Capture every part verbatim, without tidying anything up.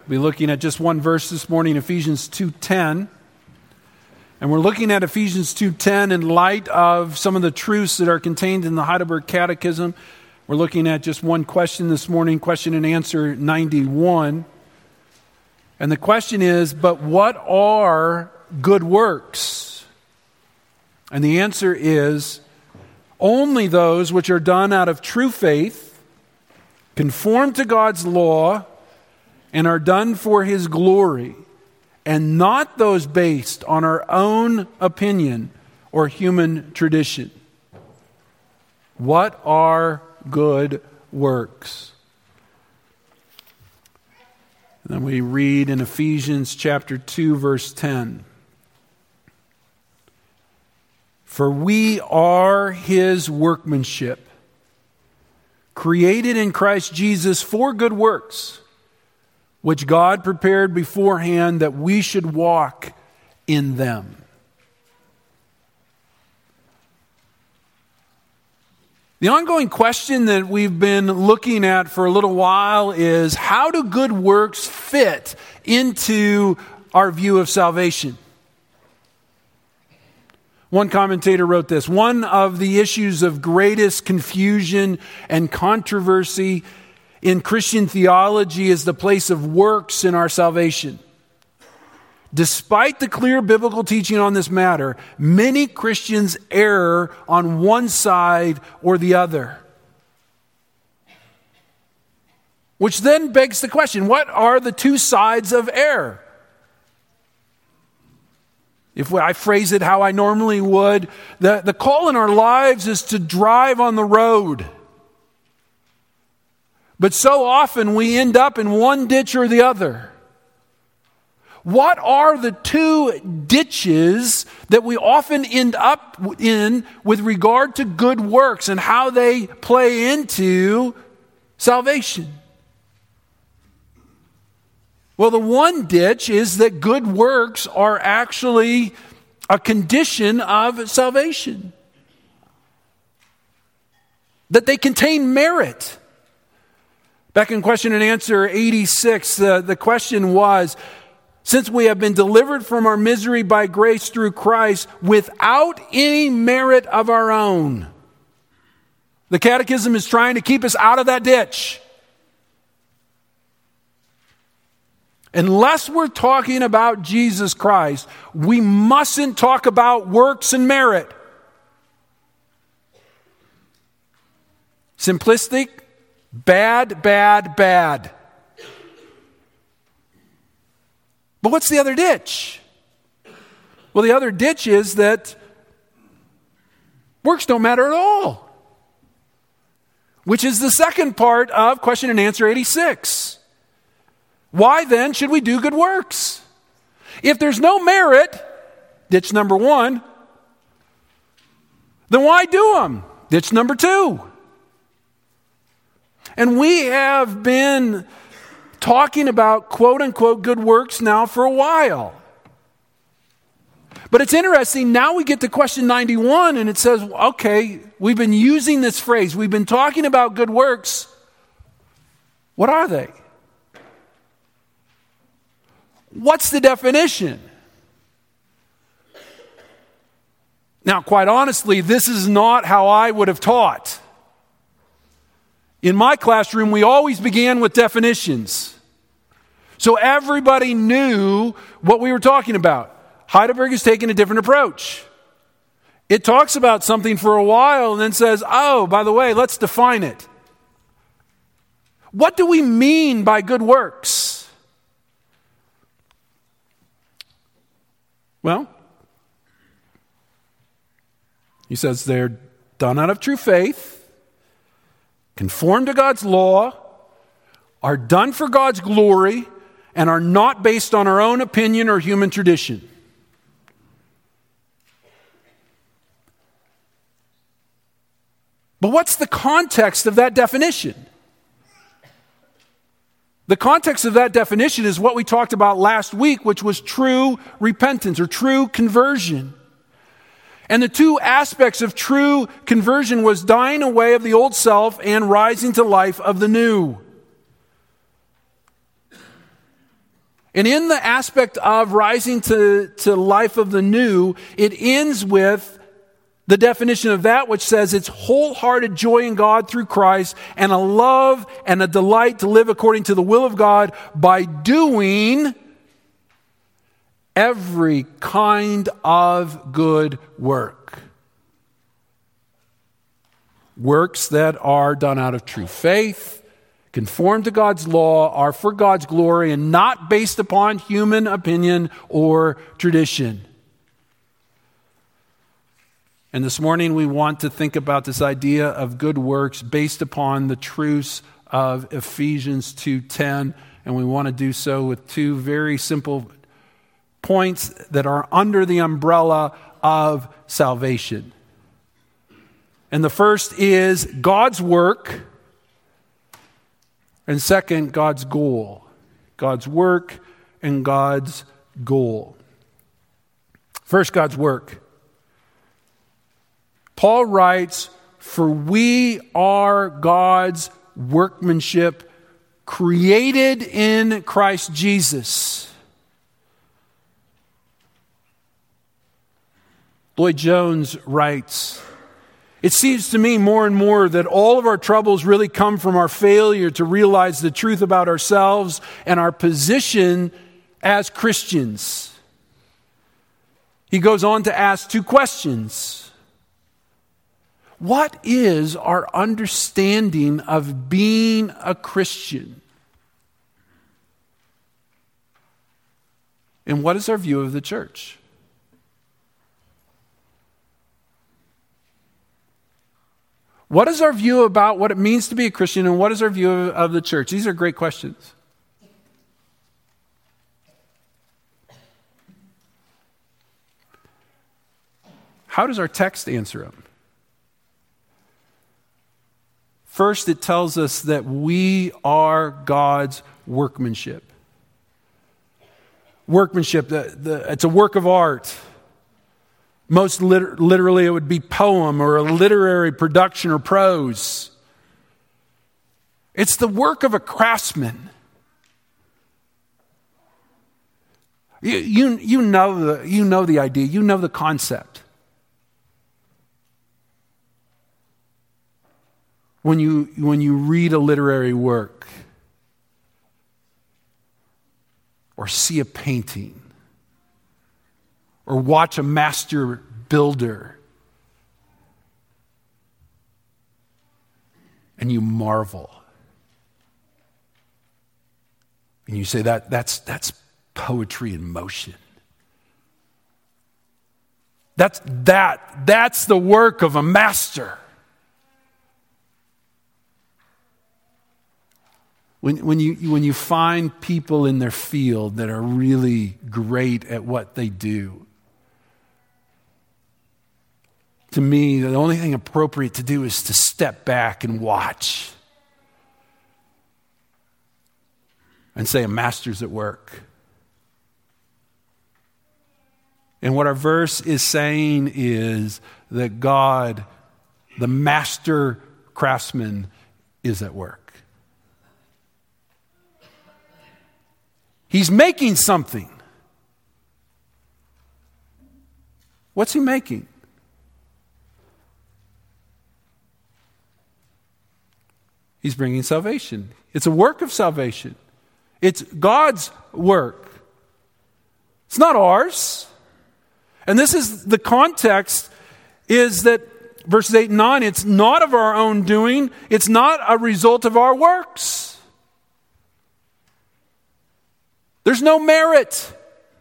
We'll be looking at just one verse this morning, Ephesians two ten. And we're looking at Ephesians two ten in light of some of the truths that are contained in the Heidelberg Catechism. We're looking at just one question this morning, question and answer ninety-one. And the question is, but what are good works? And the answer is, only those which are done out of true faith, conform to God's law, and are done for His glory, and not those based on our own opinion or human tradition. What are good works? And then we read in Ephesians chapter two, verse ten. For we are His workmanship, created in Christ Jesus for good works, which God prepared beforehand that we should walk in them. The ongoing question that we've been looking at for a little while is, how do good works fit into our view of salvation? One commentator wrote this: one of the issues of greatest confusion and controversy in Christian theology is the place of works in our salvation. Despite the clear biblical teaching on this matter, many Christians err on one side or the other. Which then begs the question, what are the two sides of error? If I phrase it how I normally would, the, the call in our lives is to drive on the road. But so often we end up in one ditch or the other. What are the two ditches that we often end up in with regard to good works and how they play into salvation? Well, the one ditch is that good works are actually a condition of salvation. That they contain merit. Back in question and answer eighty-six, uh, the question was, since we have been delivered from our misery by grace through Christ without any merit of our own. The Catechism is trying to keep us out of that ditch. Unless we're talking about Jesus Christ, we mustn't talk about works and merit. Simplistic, bad, bad, bad. But what's the other ditch? Well, the other ditch is that works don't matter at all. Which is the second part of question and answer eighty-six. Why then should we do good works? If there's no merit, ditch number one, then why do them? Ditch number two. And we have been talking about quote unquote good works now for a while. But it's interesting, now we get to question ninety-one and it says, okay, we've been using this phrase, we've been talking about good works. What are they? What's the definition? Now, quite honestly, this is not how I would have taught. In my classroom, we always began with definitions. So everybody knew what we were talking about. Heidelberg has taken a different approach. It talks about something for a while and then says, oh, by the way, let's define it. What do we mean by good works? Well, he says they're done out of true faith, conform to God's law, are done for God's glory, and are not based on our own opinion or human tradition. But what's the context of that definition? The context of that definition is what we talked about last week, which was true repentance or true conversion. And the two aspects of true conversion was dying away of the old self and rising to life of the new. And in the aspect of rising to, to life of the new, it ends with the definition of that which says it's wholehearted joy in God through Christ and a love and a delight to live according to the will of God by doing every kind of good work. Works that are done out of true faith, conform to God's law, are for God's glory, and not based upon human opinion or tradition. And this morning we want to think about this idea of good works based upon the truths of Ephesians two ten, and we want to do so with two very simple points that are under the umbrella of salvation. And the first is God's work, and second, God's goal. God's work and God's goal. First, God's work. Paul writes, "For we are God's workmanship, created in Christ Jesus." Lloyd Jones writes, "It seems to me more and more that all of our troubles really come from our failure to realize the truth about ourselves and our position as Christians." He goes on to ask two questions. What is our understanding of being a Christian? And what is our view of the church? What is our view about what it means to be a Christian, and what is our view of, of the church? These are great questions. How does our text answer them? First, it tells us that we are God's workmanship. Workmanship, the, the, it's a work of art. Most lit- literally, it would be poem or a literary production or prose. It's the work of a craftsman. You, you, you, know the, you know the idea. You know the concept. When you, when you read a literary work or see a painting, or watch a master builder, and you marvel. And you say, that that's that's poetry in motion. That's that that's the work of a master. When, when you when you find people in their field that are really great at what they do, to me, the only thing appropriate to do is to step back and watch and say, a master's at work. And what our verse is saying is that God, the master craftsman, is at work. He's making something. What's he making? He's bringing salvation. It's a work of salvation. It's God's work. It's not ours. And this is the context, is that verses eight and nine, it's not of our own doing. It's not a result of our works. There's no merit.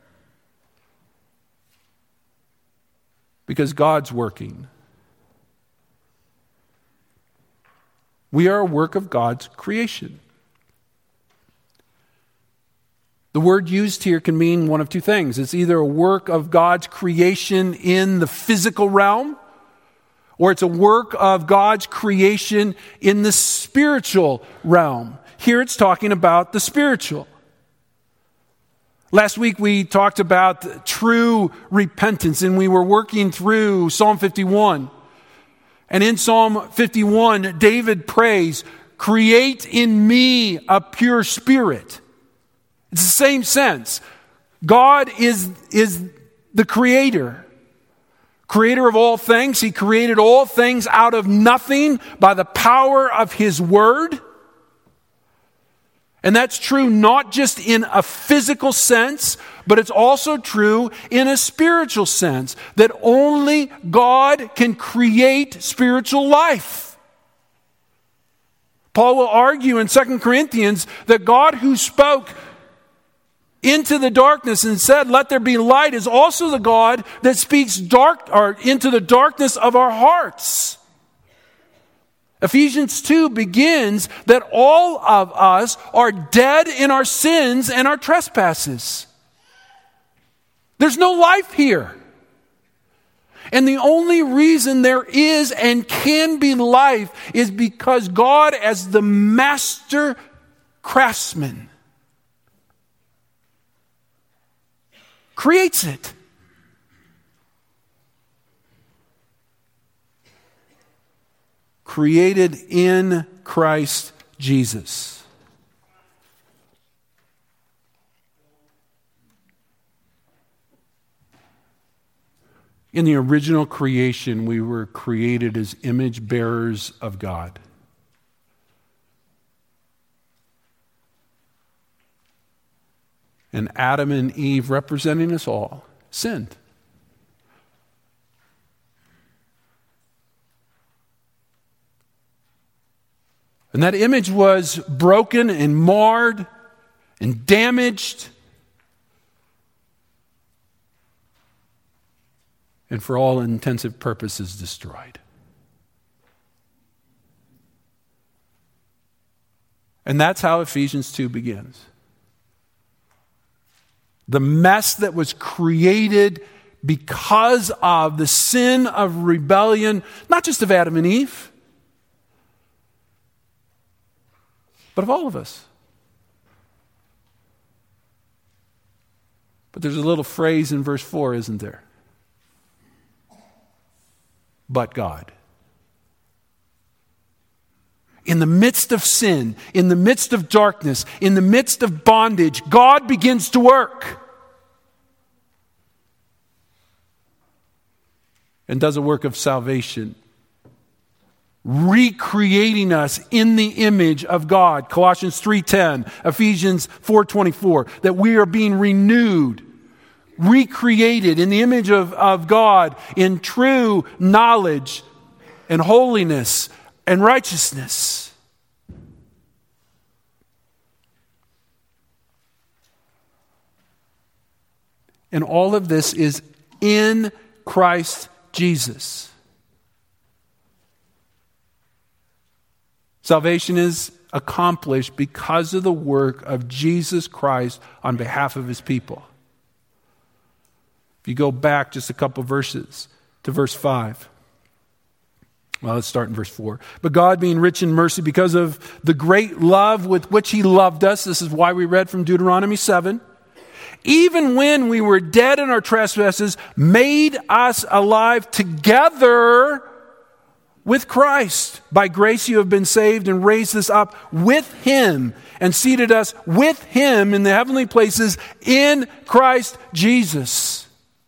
Because God's working. We are a work of God's creation. The word used here can mean one of two things. It's either a work of God's creation in the physical realm, or it's a work of God's creation in the spiritual realm. Here it's talking about the spiritual. Last week we talked about true repentance, and we were working through Psalm fifty-one. And in Psalm fifty-one, David prays, "Create in me a pure spirit It's the same sense. God is, is the creator. Creator of all things. He created all things out of nothing by the power of His Word. And that's true not just in a physical sense, but it's also true in a spiritual sense. That only God can create spiritual life. Paul will argue in Second Corinthians that God who spoke into the darkness and said, "Let there be light," is also the God that speaks dark or into the darkness of our hearts. Ephesians two begins that all of us are dead in our sins and our trespasses. There's no life here. And the only reason there is and can be life is because God, as the master craftsman, creates it. Created in Christ Jesus. In the original creation, we were created as image bearers of God. And Adam and Eve, representing us all, sinned. And that image was broken and marred and damaged. And for all intensive purposes, destroyed. And that's how Ephesians two begins. The mess that was created because of the sin of rebellion, not just of Adam and Eve, but of all of us. But there's a little phrase in verse four, isn't there? But God. In the midst of sin, in the midst of darkness, in the midst of bondage, God begins to work. And does a work of salvation, recreating us in the image of God. Colossians three ten, Ephesians four twenty-four, that we are being renewed, recreated in the image of, of God in true knowledge and holiness and righteousness. And all of this is in Christ Jesus. Salvation is accomplished because of the work of Jesus Christ on behalf of His people. If you go back just a couple verses to verse five. Well, let's start in verse four. But God, being rich in mercy because of the great love with which He loved us, this is why we read from Deuteronomy seven, even when we were dead in our trespasses, made us alive together with Christ. By grace you have been saved, and raised us up with Him and seated us with Him in the heavenly places in Christ Jesus.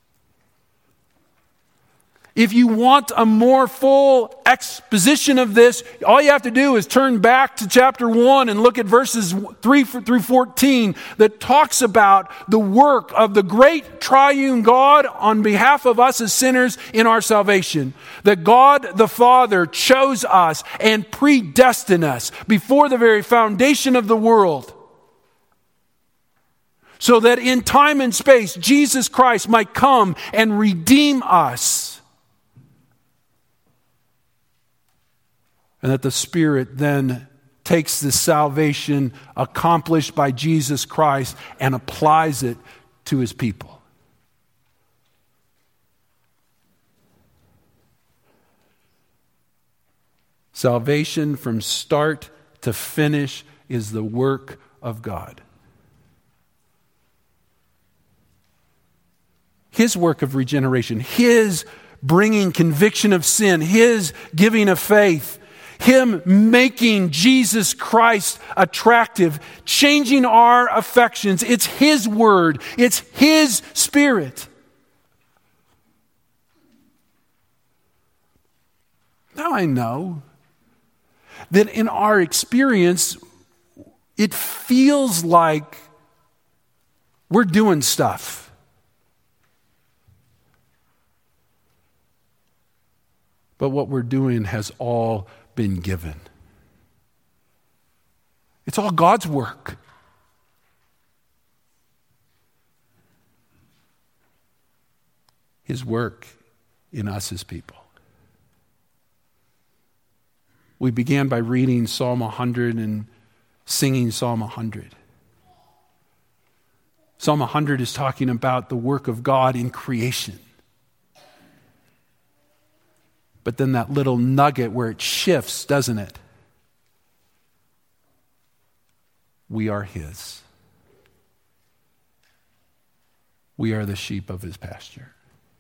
If you want a more full exposition of this, all you have to do is turn back to chapter one and look at verses three through fourteen that talks about the work of the great triune God on behalf of us as sinners in our salvation. That God the Father chose us and predestined us before the very foundation of the world, so that in time and space Jesus Christ might come and redeem us. And that the Spirit then takes the salvation accomplished by Jesus Christ and applies it to His people. Salvation from start to finish is the work of God. His work of regeneration, His bringing conviction of sin, His giving of faith, Him making Jesus Christ attractive, changing our affections. It's His Word. It's His Spirit. Now I know that in our experience, it feels like we're doing stuff. But what we're doing has all been given. It's all God's work. His work in us as people. We began by reading Psalm one hundred and singing Psalm one hundred. Psalm one hundred is talking about the work of God in creation. But then that little nugget where it shifts, doesn't it? We are His. We are the sheep of His pasture.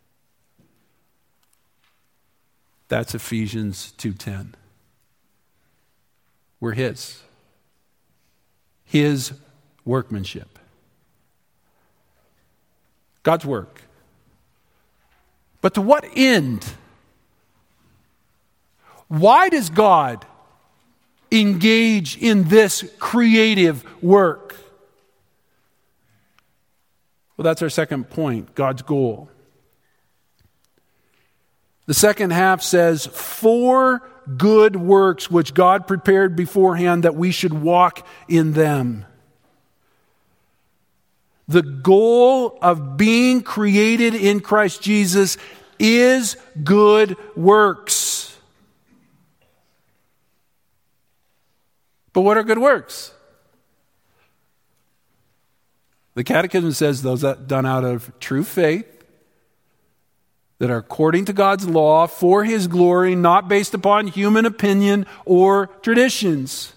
That's Ephesians two ten. We're His. His workmanship. God's work. But to what end? Why does God engage in this creative work? Well, that's our second point, God's goal. The second half says, for good works which God prepared beforehand that we should walk in them. The goal of being created in Christ Jesus is good works. But what are good works? The Catechism says those that done out of true faith, that are according to God's law, for His glory, not based upon human opinion or traditions.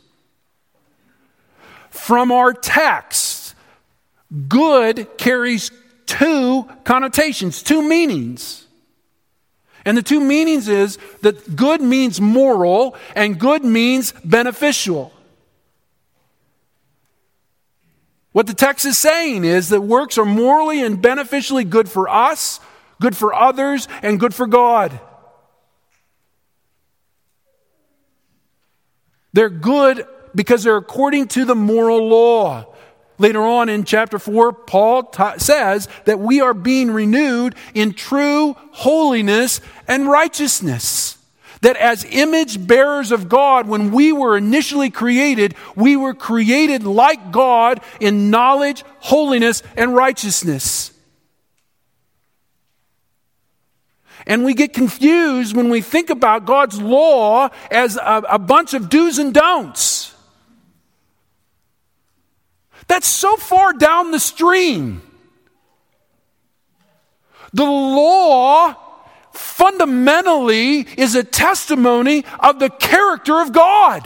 From our text, good carries two connotations, two meanings. And the two meanings is that good means moral and good means beneficial. What the text is saying is that works are morally and beneficially good for us, good for others, and good for God. They're good because they're according to the moral law. Later on in chapter four, Paul t- says that we are being renewed in true holiness and righteousness. That as image bearers of God, when we were initially created, we were created like God in knowledge, holiness, and righteousness. And we get confused when we think about God's law as a, a bunch of do's and don'ts. That's so far down the stream. The law fundamentally is a testimony of the character of God.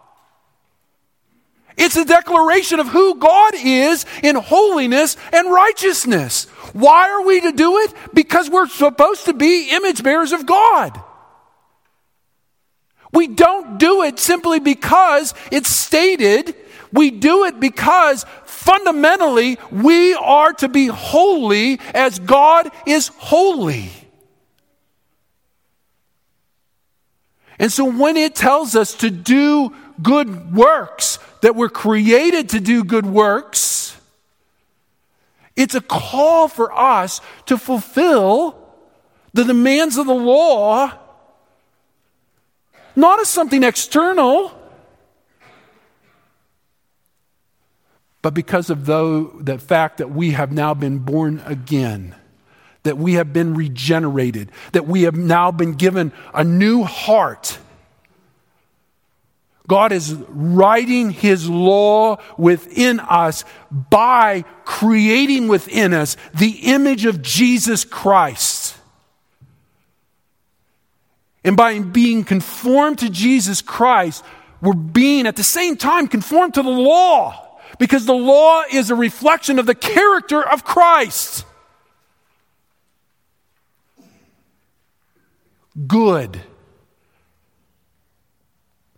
It's a declaration of who God is in holiness and righteousness. Why are we to do it? Because we're supposed to be image bearers of God. We don't do it simply because it's stated. We do it because fundamentally we are to be holy as God is holy. And so when it tells us to do good works, that we're created to do good works, it's a call for us to fulfill the demands of the law, not as something external, but because of the, the fact that we have now been born again, that we have been regenerated, that we have now been given a new heart. God is writing His law within us by creating within us the image of Jesus Christ. And by being conformed to Jesus Christ, we're being at the same time conformed to the law, because the law is a reflection of the character of Christ. Good.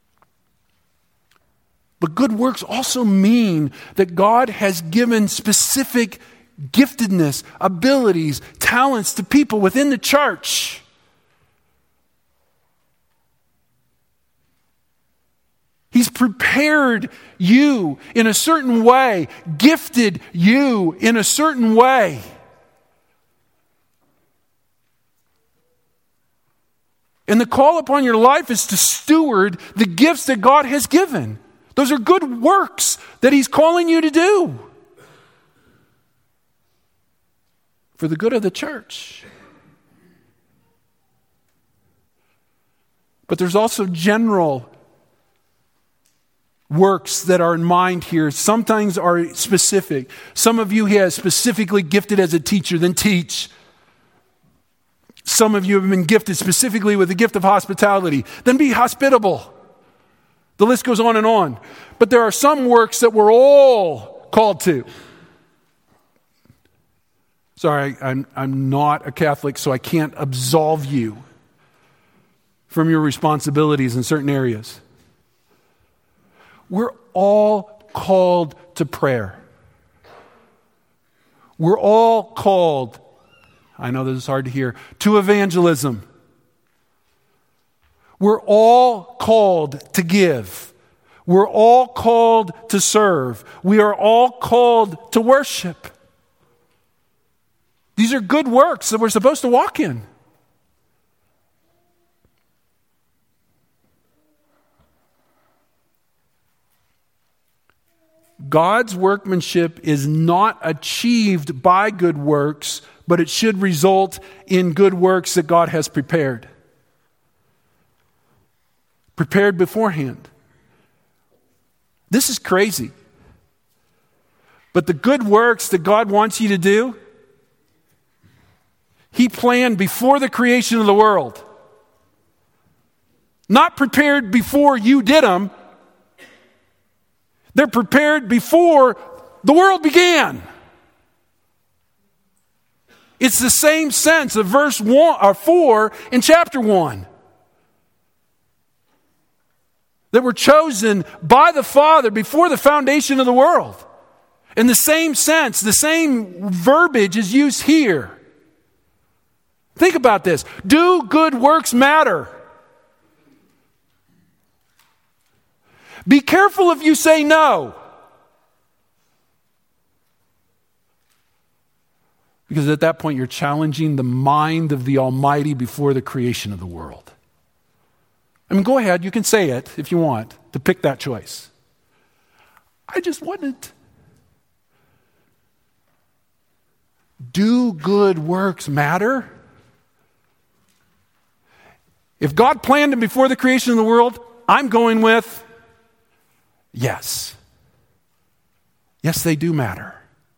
But good works also mean that God has given specific giftedness, abilities, talents to people within the church. He's prepared you in a certain way, gifted you in a certain way. And the call upon your life is to steward the gifts that God has given. Those are good works that He's calling you to do for the good of the church. But there's also general works that are in mind here. Sometimes are specific. Some of you He has specifically gifted as a teacher, then teach. Some of you have been gifted specifically with the gift of hospitality, then be hospitable. The list goes on and on. But there are some works that we're all called to. Sorry, I'm, I'm not a Catholic, so I can't absolve you from your responsibilities in certain areas. We're all called to prayer. We're all called, I know this is hard to hear, to evangelism. We're all called to give. We're all called to serve. We are all called to worship. These are good works that we're supposed to walk in. God's workmanship is not achieved by good works, but it should result in good works that God has prepared. Prepared beforehand. This is crazy. But the good works that God wants you to do, He planned before the creation of the world. Not prepared before you did them. They're prepared before the world began. It's the same sense of verse one or four in chapter one. That were chosen by the Father before the foundation of the world. In the same sense, the same verbiage is used here. Think about this. Do good works matter? Be careful if you say no. Because at that point, you're challenging the mind of the Almighty before the creation of the world. I mean, go ahead, you can say it if you want to pick that choice. I just wouldn't. Do good works matter? If God planned them before the creation of the world, I'm going with yes. Yes, they do matter.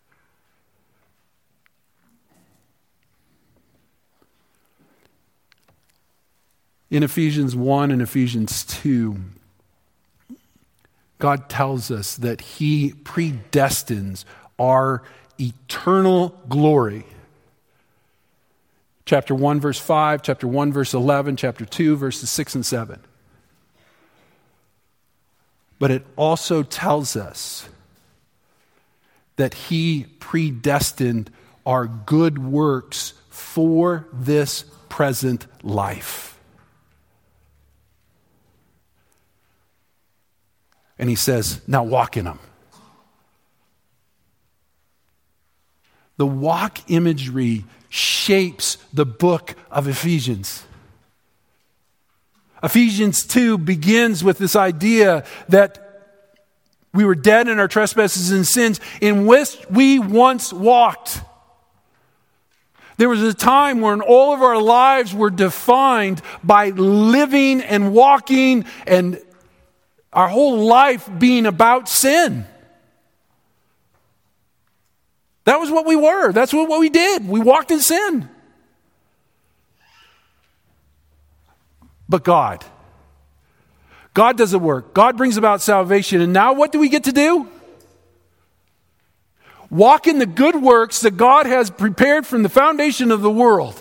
In Ephesians one and Ephesians two, God tells us that He predestines our eternal glory. Chapter one, verse five, chapter one, verse eleven, chapter two, verses six and seven. But it also tells us that He predestined our good works for this present life. And He says, now walk in them. The walk imagery shapes the book of Ephesians. Ephesians two begins with this idea that we were dead in our trespasses and sins in which we once walked. There was a time when all of our lives were defined by living and walking and our whole life being about sin. That was what we were. That's what, what we did. We walked in sin. But God, God does the work. God brings about salvation. And now what do we get to do? Walk in the good works that God has prepared from the foundation of the world.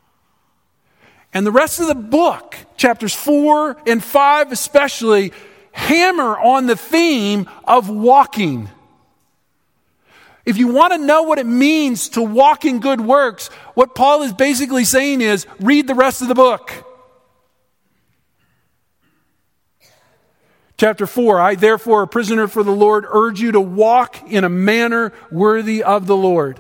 And the rest of the book, chapters four and five especially, hammer on the theme of walking. If you want to know what it means to walk in good works, what Paul is basically saying is, read the rest of the book. Chapter four, I therefore, a prisoner for the Lord, urge you to walk in a manner worthy of the Lord.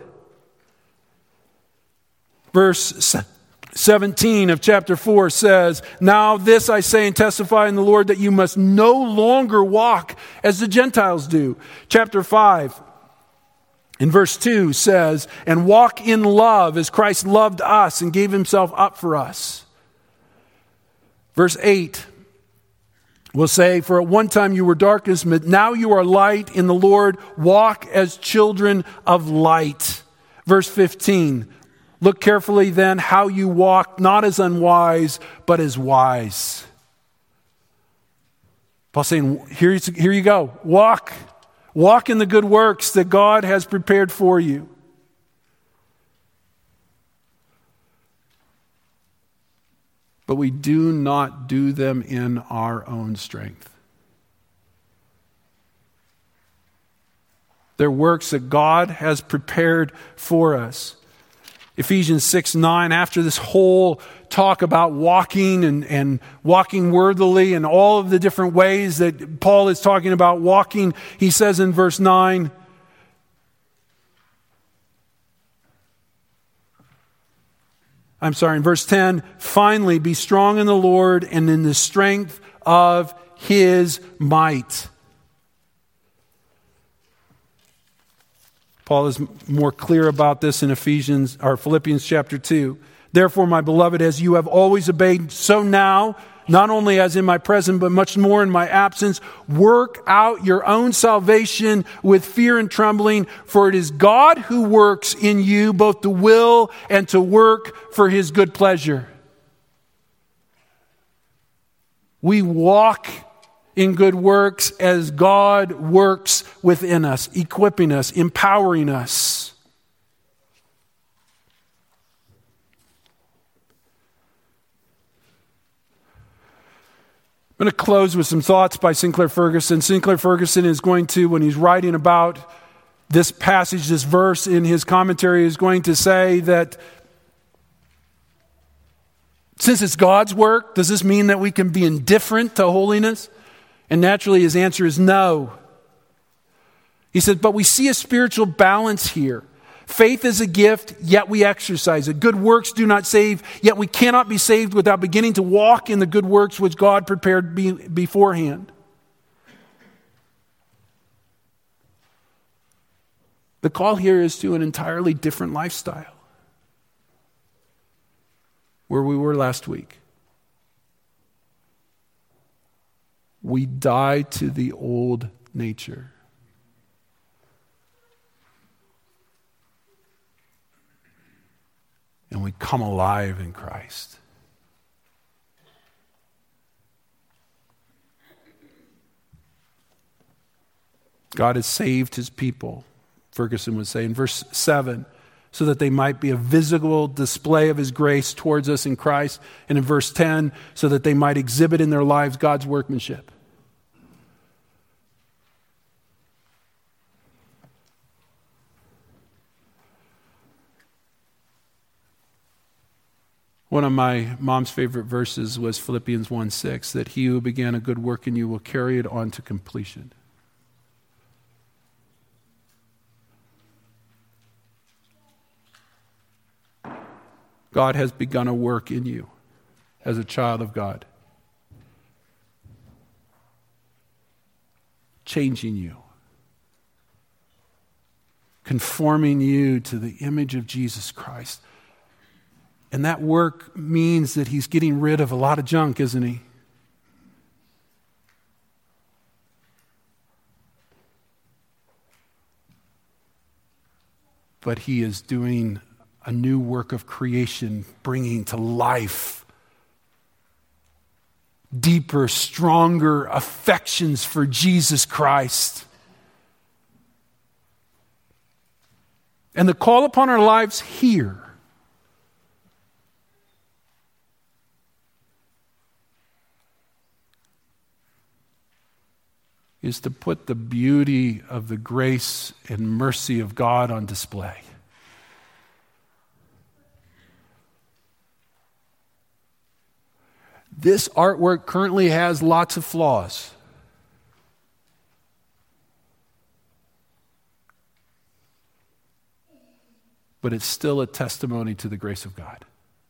Verse seventeen of chapter four says, now this I say and testify in the Lord, that you must no longer walk as the Gentiles do. Chapter five, in verse two says, and walk in love as Christ loved us and gave himself up for us. Verse eight will say, for at one time you were darkness, but now you are light in the Lord. Walk as children of light. Verse fifteen, look carefully then how you walk, not as unwise, but as wise. Paul's saying, here, here you go. Walk. Walk in the good works that God has prepared for you. But we do not do them in our own strength. They're works that God has prepared for us. Ephesians six nine, after this whole talk about walking and, and walking worthily and all of the different ways that Paul is talking about walking, he says in verse nine, I'm sorry, in verse ten, finally be strong in the Lord and in the strength of his might. Paul is more clear about this in Ephesians or Philippians chapter two. Therefore, my beloved, as you have always obeyed, so now, not only as in my present, but much more in my absence, work out your own salvation with fear and trembling, for it is God who works in you both to will and to work for his good pleasure. We walk in good works as God works within us, equipping us, empowering us. I'm going to close with some thoughts by Sinclair Ferguson. Sinclair Ferguson is going to, when he's writing about this passage, this verse in his commentary, is going to say that since it's God's work, does this mean that we can be indifferent to holiness? And naturally his answer is no. He said, but we see a spiritual balance here. Faith is a gift, yet we exercise it. Good works do not save, yet we cannot be saved without beginning to walk in the good works which God prepared be, beforehand. The call here is to an entirely different lifestyle. Where we were last week. We die to the old nature. And we come alive in Christ. God has saved his people, Ferguson would say in verse seven, so that they might be a visible display of his grace towards us in Christ. And in verse ten, so that they might exhibit in their lives God's workmanship. One of my mom's favorite verses was Philippians one six, that he who began a good work in you will carry it on to completion. God has begun a work in you as a child of God. Changing you. Conforming you to the image of Jesus Christ. And that work means that he's getting rid of a lot of junk, isn't he? But he is doing a new work of creation, bringing to life deeper, stronger affections for Jesus Christ. And the call upon our lives here is to put the beauty of the grace and mercy of God on display. This artwork currently has lots of flaws. But it's still a testimony to the grace of God.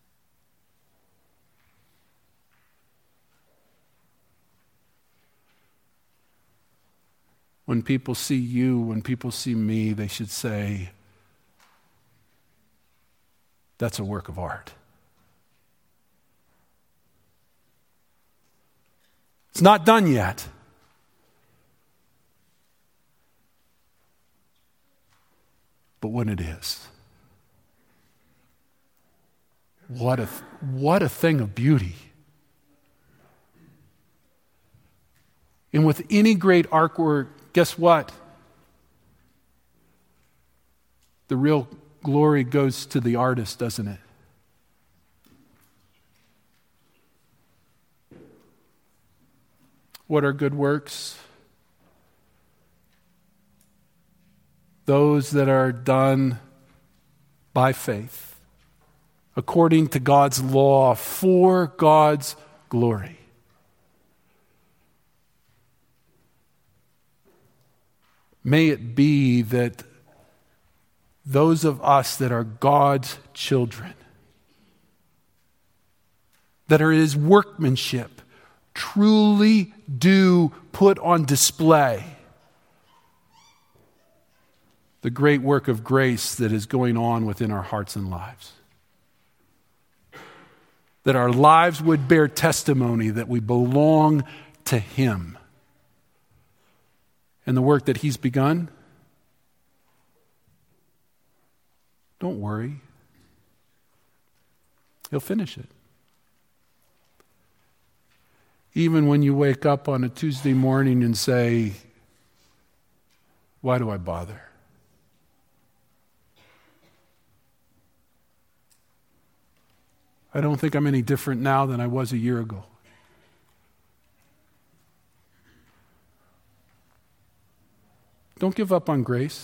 When people see you, when people see me, they should say, that's a work of art. It's not done yet. But when it is, what a, what a thing of beauty. And with any great artwork, guess what? The real glory goes to the artist, doesn't it? What are good works? Those that are done by faith, according to God's law, for God's glory. May it be that those of us that are God's children, that are His workmanship, truly do put on display the great work of grace that is going on within our hearts and lives. That our lives would bear testimony that we belong to Him. And the work that He's begun, don't worry. He'll finish it. Even when you wake up on a Tuesday morning and say, why do I bother? I don't think I'm any different now than I was a year ago. Don't give up on grace.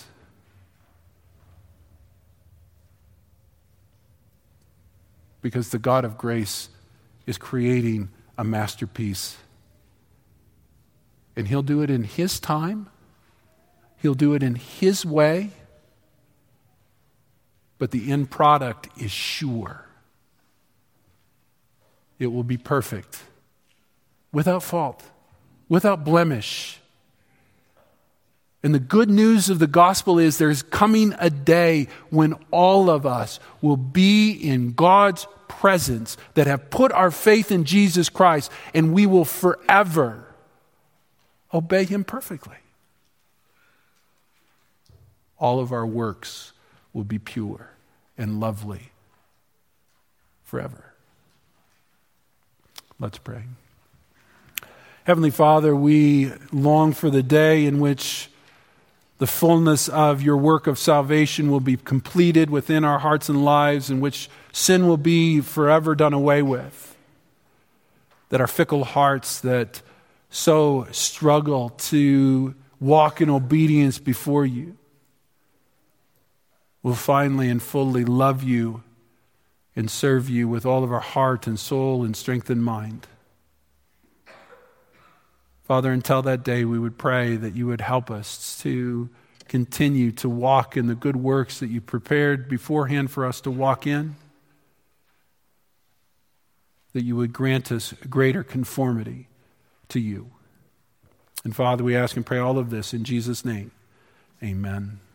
Because the God of grace is creating a masterpiece. And He'll do it in His time. He'll do it in His way. But the end product is sure. It will be perfect, without fault, without blemish. And the good news of the gospel is there's coming a day when all of us will be in God's presence that have put our faith in Jesus Christ, and we will forever obey Him perfectly. All of our works will be pure and lovely forever. Let's pray. Heavenly Father, we long for the day in which the fullness of your work of salvation will be completed within our hearts and lives, in which sin will be forever done away with. That our fickle hearts that so struggle to walk in obedience before you will finally and fully love you and serve you with all of our heart and soul and strength and mind. Father, until that day, we would pray that you would help us to continue to walk in the good works that you prepared beforehand for us to walk in, that you would grant us greater conformity to you. And Father, we ask and pray all of this in Jesus' name. Amen.